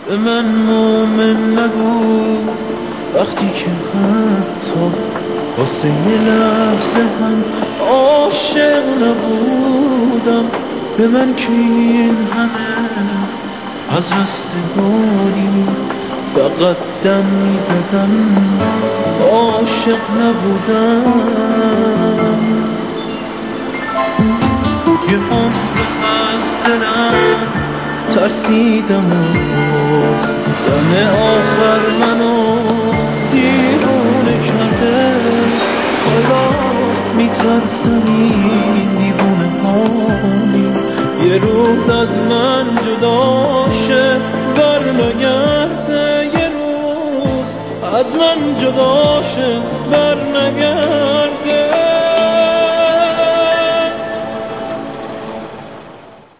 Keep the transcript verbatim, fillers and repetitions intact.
به من مومن نگو وقتی که حتی واسه یه لحظه هم عاشق نبودم. به من که این همه از رستگاری فقط دم میزدم عاشق نبودم. یه عمر از دلم ترسیدم و باز دم آخر منو دیوونه کرده. حالا میترسم این دیوونه هایی یه روز از من جدا شه بر نگرده. یه روز از من جدا شه بر نگرده.